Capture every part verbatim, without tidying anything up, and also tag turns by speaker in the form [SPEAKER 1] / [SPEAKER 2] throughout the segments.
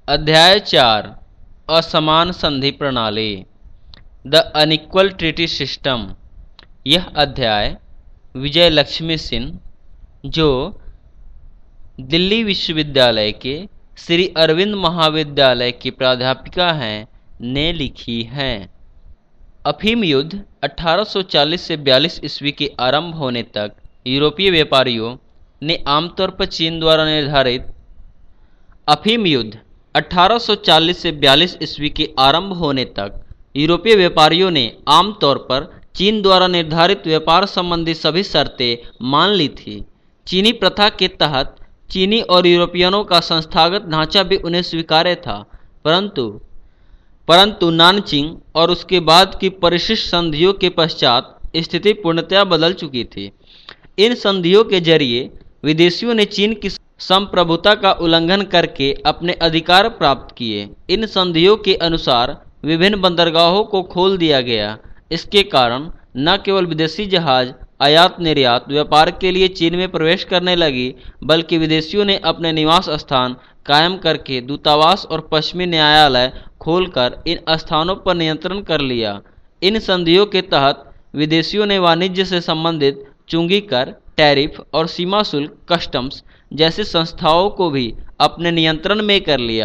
[SPEAKER 1] अध्याय चार असमान संधि प्रणाली द अनइक्वल ट्रीटी सिस्टम। यह अध्याय विजय लक्ष्मी सिंह, जो दिल्ली विश्वविद्यालय के श्री अरविंद महाविद्यालय की प्राध्यापिका हैं, ने लिखी है। अफीम युद्ध अठारह सौ चालीस से बयालीस ईस्वी के आरंभ होने तक यूरोपीय व्यापारियों ने आमतौर पर चीन द्वारा निर्धारित अफीम युद्ध अठारह सौ चालीस से बयालीस ईस्वी के आरंभ होने तक यूरोपीय व्यापारियों ने आमतौर पर चीन द्वारा निर्धारित व्यापार संबंधी सभी शर्तें मान ली थी। चीनी प्रथा के तहत चीनी और यूरोपियनों का संस्थागत ढांचा भी उन्हें स्वीकार्य था, परंतु परंतु नानचिंग और उसके बाद की परिशिष्ट संधियों के पश्चात स्थिति पूर्णतया बदल चुकी थी। इन संधियों के जरिए विदेशियों ने चीन की संप्रभुता का उल्लंघन करके अपने अधिकार प्राप्त किए। इन संधियों के अनुसार विभिन्न बंदरगाहों को खोल दिया गया। इसके कारण न केवल विदेशी जहाज आयात निर्यात व्यापार के लिए चीन में प्रवेश करने लगी, बल्कि विदेशियों ने अपने निवास स्थान कायम करके दूतावास और पश्चिमी न्यायालय खोलकर इन स्थानों पर नियंत्रण कर लिया। इन संधियों के तहत विदेशियों ने वाणिज्य से संबंधित चुंगी कर, टैरिफ और सीमा शुल्क कस्टम्स जैसी संस्थाओं को भी अपने नियंत्रण में कर लिया।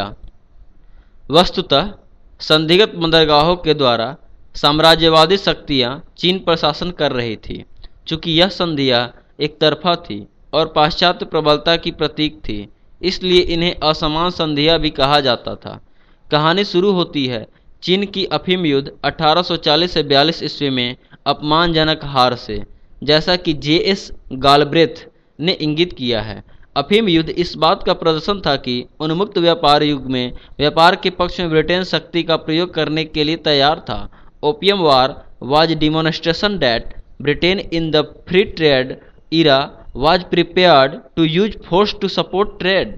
[SPEAKER 1] वस्तुतः संधिगत बंदरगाहों के द्वारा साम्राज्यवादी शक्तियां चीन पर शासन कर रही थी। चूंकि यह संधियां एक तरफा थी और पाश्चात्य प्रबलता की प्रतीक थी, इसलिए इन्हें असमान संधियां भी कहा जाता था। कहानी शुरू होती है चीन की अफीम युद्ध अठारह सौ चालीस से बयालीस ईस्वी में अपमानजनक हार से, जैसा कि जे एस गालब्रेथ ने इंगित किया है। अफीम युद्ध इस बात का प्रदर्शन था कि उन्मुक्त व्यापार युग में व्यापार के पक्ष में ब्रिटेन शक्ति का प्रयोग करने के लिए तैयार था। Opium war was demonstration that Britain in the free trade era was prepared to use force to support trade.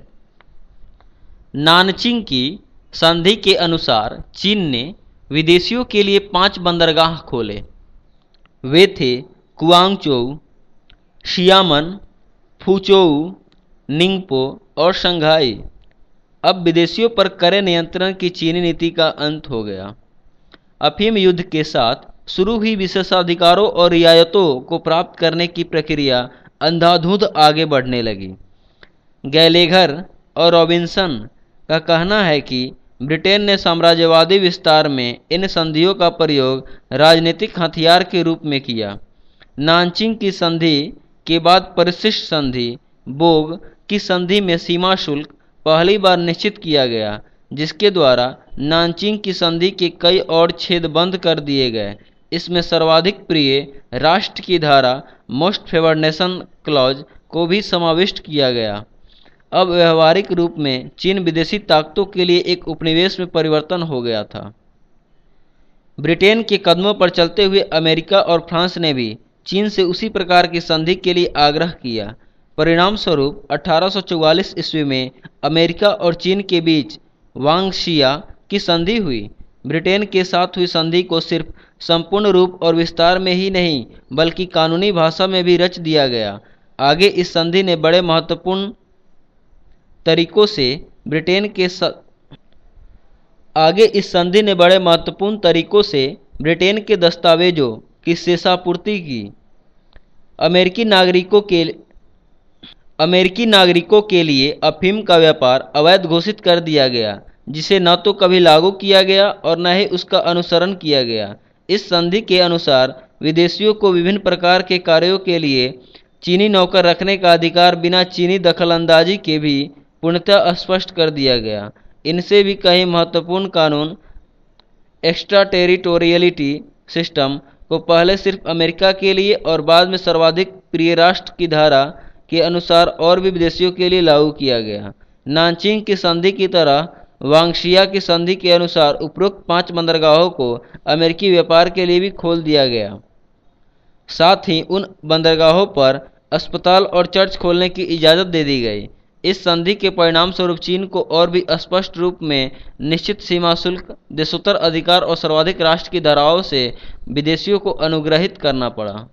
[SPEAKER 1] Nanking की संधि के अनुसार चीन ने विदेशियों के लिए पांच बंदरगाह खोले। वे थे कुआंगचोउ, शियामन, फुचोउ, निंगपो और शंघाई। अब विदेशियों पर कड़े नियंत्रण की चीनी नीति का अंत हो गया। अफीम युद्ध के साथ शुरू हुई विशेषाधिकारों और रियायतों को प्राप्त करने की प्रक्रिया अंधाधुंध आगे बढ़ने लगी। गैलेघर और रॉबिन्सन का कहना है कि ब्रिटेन ने साम्राज्यवादी विस्तार में इन संधियों का प्रयोग राजनीतिक हथियार के रूप में किया। नानचिंग की संधि के बाद परिशिष्ट संधि बोग की संधि में सीमा शुल्क पहली बार निश्चित किया गया, जिसके द्वारा नानचिंग की संधि के कई और छेद बंद कर दिए गए। इसमें सर्वाधिक प्रिय राष्ट्र की धारा मोस्ट फेवर्ड नेशन क्लॉज को भी समाविष्ट किया गया। अब व्यवहारिक रूप में चीन विदेशी ताकतों के लिए एक उपनिवेश में परिवर्तन हो गया था। ब्रिटेन के कदमों पर चलते हुए अमेरिका और फ्रांस ने भी चीन से उसी प्रकार की संधि के लिए आग्रह किया। परिणाम स्वरूप अठारह सौ चौवालीस ईस्वी में अमेरिका और चीन के बीच वांगशिया की संधि हुई। ब्रिटेन के साथ हुई संधि को सिर्फ संपूर्ण रूप और विस्तार में ही नहीं, बल्कि कानूनी भाषा में भी रच दिया गया। आगे इस संधि ने बड़े महत्वपूर्ण तरीकों से ब्रिटेन के स... आगे इस संधि ने बड़े महत्वपूर्ण तरीकों से ब्रिटेन के दस्तावेजों की शेषापूर्ति की। अमेरिकी नागरिकों के अमेरिकी नागरिकों के लिए अफीम का व्यापार अवैध घोषित कर दिया गया, जिसे न तो कभी लागू किया गया और न ही उसका अनुसरण किया गया। इस संधि के अनुसार विदेशियों को विभिन्न प्रकार के कार्यों के लिए चीनी नौकर रखने का अधिकार बिना चीनी दखलंदाजी के भी पूर्णतः स्पष्ट कर दिया गया। इनसे भी कई महत्वपूर्ण कानून एक्स्ट्रा टेरिटोरियलिटी सिस्टम को पहले सिर्फ अमेरिका के लिए और बाद में सर्वाधिक प्रिय राष्ट्र की धारा के अनुसार और भी विदेशियों के लिए लागू किया गया। नानचिंग की संधि की तरह वांगशिया की संधि के अनुसार उपरोक्त पांच बंदरगाहों को अमेरिकी व्यापार के लिए भी खोल दिया गया। साथ ही उन बंदरगाहों पर अस्पताल और चर्च खोलने की इजाज़त दे दी गई। इस संधि के परिणाम स्वरूप चीन को और भी स्पष्ट रूप में निश्चित सीमा शुल्क, देशोत्तर अधिकार और सर्वाधिक राष्ट्र की धाराओं से विदेशियों को अनुग्रहित करना पड़ा।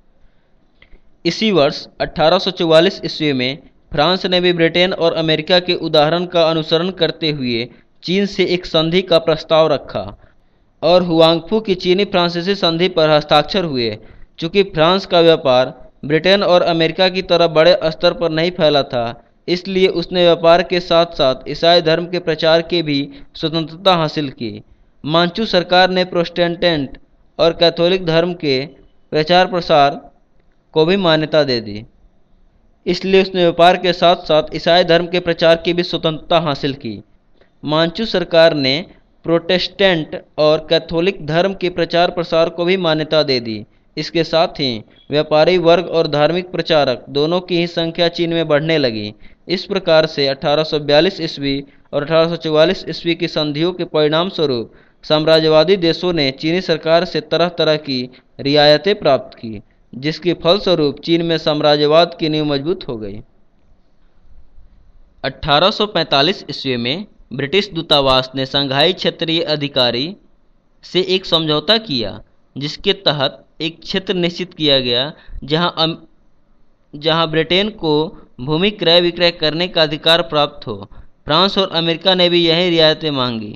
[SPEAKER 1] इसी वर्ष अठारह सौ चौवालीस ईस्वी में फ्रांस ने भी ब्रिटेन और अमेरिका के उदाहरण का अनुसरण करते हुए चीन से एक संधि का प्रस्ताव रखा और हुआंगफू की चीनी फ्रांसीसी संधि पर हस्ताक्षर हुए। चूंकि फ्रांस का व्यापार ब्रिटेन और अमेरिका की तरह बड़े स्तर पर नहीं फैला था, इसलिए उसने व्यापार के साथ साथ ईसाई धर्म के प्रचार की भी स्वतंत्रता हासिल की। मांचू सरकार ने प्रोटेस्टेंट और कैथोलिक धर्म के प्रचार प्रसार को भी मान्यता दे दी, इसलिए उसने व्यापार के साथ साथ ईसाई धर्म के प्रचार की भी स्वतंत्रता हासिल की। मांचू सरकार ने प्रोटेस्टेंट और कैथोलिक धर्म के प्रचार प्रसार को भी मान्यता दे दी। इसके साथ ही व्यापारी वर्ग और धार्मिक प्रचारक दोनों की ही संख्या चीन में बढ़ने लगी। इस प्रकार से अठारह सौ बयालीस ईस्वी और अठारह सौ चौवालीस ईस्वी की संधियों के परिणाम स्वरूप साम्राज्यवादी देशों ने चीनी सरकार से तरह तरह की रियायतें प्राप्त की, जिसके फलस्वरूप चीन में साम्राज्यवाद की नींव मजबूत हो गई। अठारह सौ पैंतालीस ईस्वी में ब्रिटिश दूतावास ने शंघाई क्षेत्रीय अधिकारी से एक समझौता किया, जिसके तहत एक क्षेत्र निश्चित किया गया जहां अम, जहां ब्रिटेन को भूमि क्रय विक्रय करने का अधिकार प्राप्त हो। फ्रांस और अमेरिका ने भी यही रियायतें मांगी।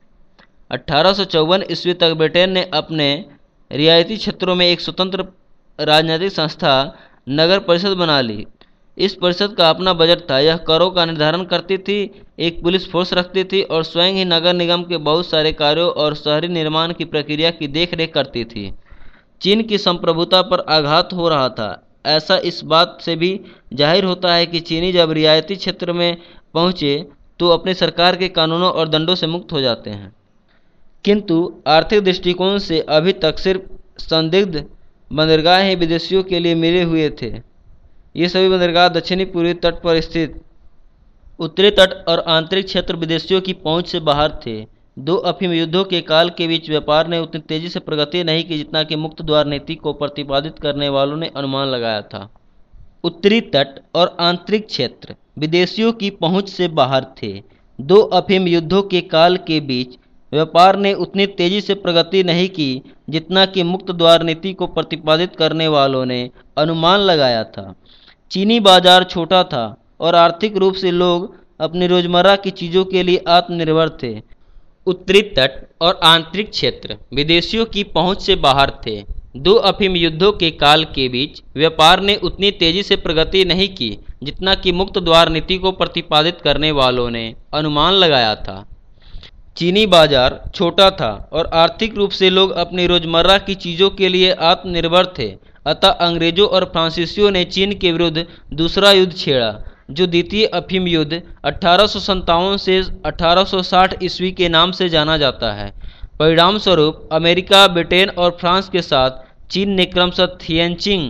[SPEAKER 1] अठारह सौ चौवन ईस्वी तक ब्रिटेन ने अपने रियायती क्षेत्रों में एक स्वतंत्र राजनीतिक संस्था नगर परिषद बना ली। इस परिषद का अपना बजट था। यह करों का निर्धारण करती थी, एक पुलिस फोर्स रखती थी और स्वयं ही नगर निगम के बहुत सारे कार्यों और शहरी निर्माण की प्रक्रिया की देखरेख करती थी। चीन की संप्रभुता पर आघात हो रहा था। ऐसा इस बात से भी जाहिर होता है कि चीनी जब रियायती क्षेत्र में पहुँचे तो अपनी सरकार के कानूनों और दंडों से मुक्त हो जाते हैं, किंतु आर्थिक दृष्टिकोण से अभी तक सिर्फ संदिग्ध बंदरगाह ही विदेशियों के लिए मिले हुए थे। ये सभी बंदरगाह दक्षिणी पूर्वी तट पर स्थित उत्तरी तट और आंतरिक क्षेत्र विदेशियों की पहुंच से बाहर थे। दो अफीम युद्धों के काल के बीच व्यापार ने उतनी तेजी से प्रगति नहीं की जितना कि मुक्त द्वार नीति को प्रतिपादित करने वालों ने अनुमान लगाया था। उत्तरी तट और आंतरिक क्षेत्र विदेशियों की पहुंच से बाहर थे। दो अफीम युद्धों के काल के बीच व्यापार ने उतनी तेजी से प्रगति नहीं की जितना कि मुक्त द्वार नीति को प्रतिपादित करने वालों ने अनुमान लगाया था। चीनी बाजार छोटा था और आर्थिक रूप से लोग अपनी रोजमर्रा की चीज़ों के लिए आत्मनिर्भर थे। उत्तरी तट और आंतरिक क्षेत्र विदेशियों की पहुंच से बाहर थे। दो अफीम युद्धों के काल के बीच व्यापार ने उतनी तेजी से प्रगति नहीं की जितना कि मुक्त द्वार नीति को प्रतिपादित करने वालों ने अनुमान लगाया था। चीनी बाजार छोटा था और आर्थिक रूप से लोग अपनी रोजमर्रा की चीज़ों के लिए आत्मनिर्भर थे। अतः अंग्रेजों और फ्रांसीसियों ने चीन के विरुद्ध दूसरा युद्ध छेड़ा, जो द्वितीय अफीम युद्ध अठारह सौ सत्तावन से अठारह सौ साठ ईस्वी के नाम से जाना जाता है। परिणाम स्वरूप अमेरिका, ब्रिटेन और फ्रांस के साथ चीन ने क्रमशः थिएनचिन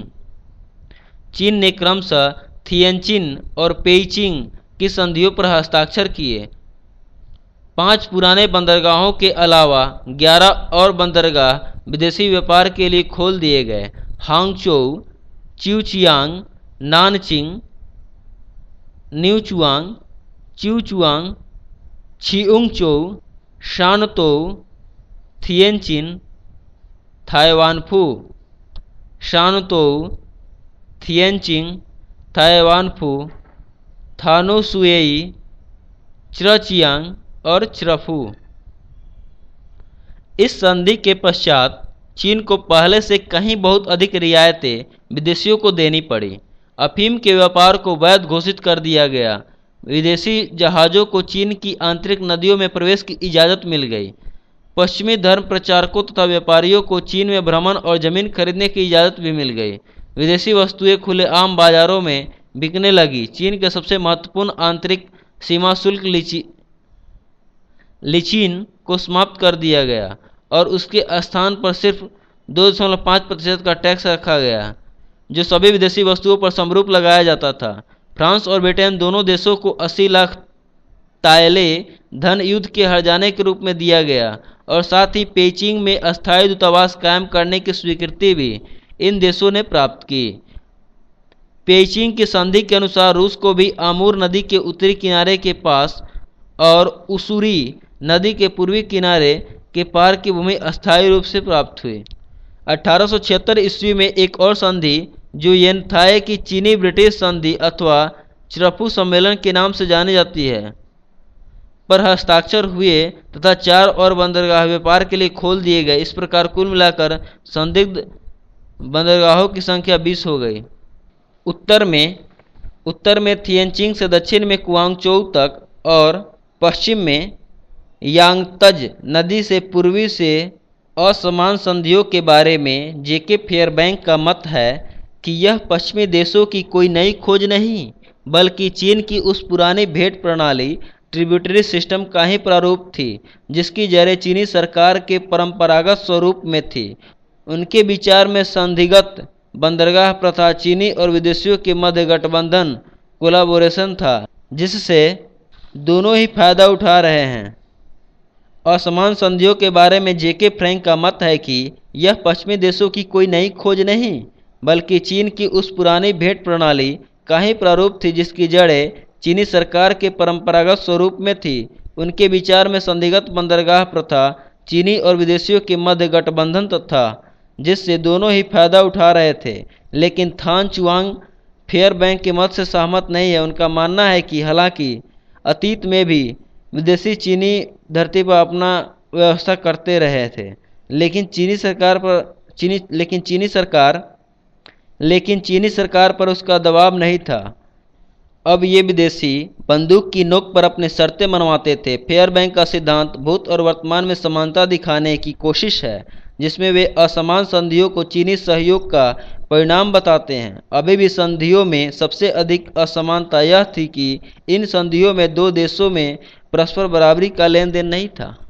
[SPEAKER 1] चीन ने क्रमशः थिएनचिन और पेइचिंग की संधियों पर हस्ताक्षर किए। पांच पुराने बंदरगाहों के अलावा ग्यारह और बंदरगाह विदेशी व्यापार के लिए खोल दिए गए। हांगचोउ, चिउचियांग, नानचिंग, न्यूचुआंग, चिउचुआंग, छिउंगचोउ, शानतोउ, थिएनचिन, थाईवानफू, शानतोउ, थिएनचिन, थाईवानफू, थानोसुएई, च्रचियांग और च्रफू। इस संधि के पश्चात चीन को पहले से कहीं बहुत अधिक रियायतें विदेशियों को देनी पड़ी। अफीम के व्यापार को वैध घोषित कर दिया गया। विदेशी जहाज़ों को चीन की आंतरिक नदियों में प्रवेश की इजाज़त मिल गई। पश्चिमी धर्म प्रचारकों तथा व्यापारियों को चीन में भ्रमण और जमीन खरीदने की इजाज़त भी मिल गई। विदेशी वस्तुएं खुलेआम बाजारों में बिकने लगी। चीन के सबसे महत्वपूर्ण आंतरिक सीमा शुल्क लीची लीचीन को समाप्त कर दिया गया और उसके स्थान पर सिर्फ दो दशमलव पाँच प्रतिशत का टैक्स रखा गया, जो सभी विदेशी वस्तुओं पर समरूप लगाया जाता था। फ्रांस और ब्रिटेन दोनों देशों को अस्सी लाख तायले धन युद्ध के हर्जाने के रूप में दिया गया और साथ ही पेइचिंग में अस्थायी दूतावास कायम करने की स्वीकृति भी इन देशों ने प्राप्त की। पेइचिंग की संधि के अनुसार रूस को भी आमूर नदी के उत्तरी किनारे के पास और उसूरी नदी के पूर्वी किनारे के पार की भूमि अस्थायी रूप से प्राप्त हुई। अठारह सौ छिहत्तर ईस्वी में एक और संधि, जो येनथाए की चीनी ब्रिटिश संधि अथवा च्रफू सम्मेलन के नाम से जानी जाती है, पर हस्ताक्षर हुए तथा चार और बंदरगाह व्यापार के लिए खोल दिए गए। इस प्रकार कुल मिलाकर संदिग्ध बंदरगाहों की संख्या बीस हो गई। उत्तर में उत्तर में थिएनचिंग से दक्षिण में कुआंगचोउ तक और पश्चिम में यांगत्ज नदी से पूर्वी से असमान संधियों के बारे में जेके फेयरबैंक का मत है कि यह पश्चिमी देशों की कोई नई खोज नहीं, बल्कि चीन की उस पुरानी भेंट प्रणाली ट्रिब्यूटरी सिस्टम का ही प्रारूप थी जिसकी जड़ें चीनी सरकार के परंपरागत स्वरूप में थी। उनके विचार में संधिगत बंदरगाह प्रथा चीनी और विदेशियों के मध्य गठबंधन कोलाबोरेशन था जिससे दोनों ही फायदा उठा रहे हैं। असमान संधियों के बारे में जेके फ्रैंक का मत है कि यह पश्चिमी देशों की कोई नई खोज नहीं, बल्कि चीन की उस पुरानी भेंट प्रणाली का ही प्रारूप थी जिसकी जड़ें चीनी सरकार के परंपरागत स्वरूप में थी। उनके विचार में संधिगत बंदरगाह प्रथा चीनी और विदेशियों के मध्य गठबंधन था जिससे दोनों ही फायदा उठा रहे थे। लेकिन थान चुआंग फेयरबैंक के मत से सहमत नहीं है। उनका मानना है कि हालांकि अतीत में भी विदेशी चीनी धरती पर अपना व्यवस्था करते रहे थे, लेकिन चीनी सरकार पर चीनी लेकिन चीनी सरकार लेकिन चीनी सरकार पर उसका दबाव नहीं था। अब ये विदेशी बंदूक की नोक पर अपने शर्तें मनवाते थे। फेयरबैंक का सिद्धांत भूत और वर्तमान में समानता दिखाने की कोशिश है, जिसमें वे असमान संधियों को चीनी सहयोग का परिणाम बताते हैं। अभी भी संधियों में सबसे अधिक असमानता यह थी कि इन संधियों में दो देशों में परस्पर बराबरी का लेन देन नहीं था।